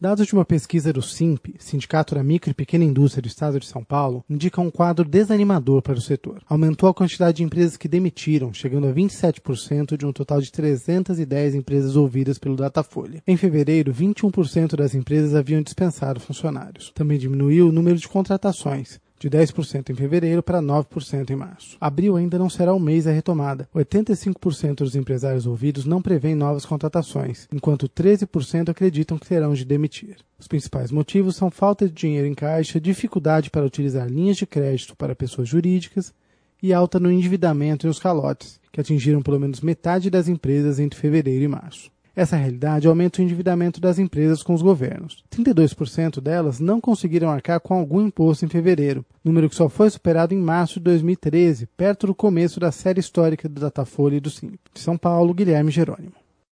Dados de uma pesquisa do SINP, Sindicato da Micro e Pequena Indústria do Estado de São Paulo, indicam um quadro desanimador para o setor. Aumentou a quantidade de empresas que demitiram, chegando a 27% de um total de 310 empresas ouvidas pelo Datafolha. Em fevereiro, 21% das empresas haviam dispensado funcionários. Também diminuiu o número de contratações, de 10% em fevereiro para 9% em março. Abril ainda não será o mês da retomada. 85% dos empresários ouvidos não prevêem novas contratações, enquanto 13% acreditam que terão de demitir. Os principais motivos são falta de dinheiro em caixa, dificuldade para utilizar linhas de crédito para pessoas jurídicas e alta no endividamento e os calotes, que atingiram pelo menos metade das empresas entre fevereiro e março. Essa realidade aumenta o endividamento das empresas com os governos. 32% delas não conseguiram arcar com algum imposto em fevereiro, número que só foi superado em março de 2013, perto do começo da série histórica do Datafolha e do SINP. De São Paulo, Guilherme Jerônimo.